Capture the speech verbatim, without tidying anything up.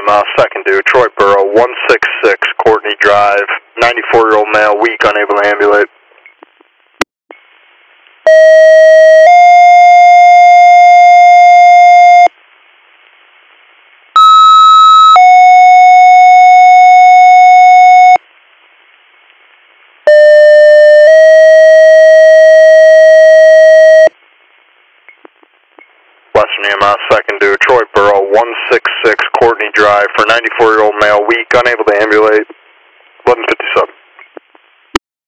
uh, second due, Troy Borough, one six six Courtney Drive, ninety-four-year-old male, weak, unable to ambulate.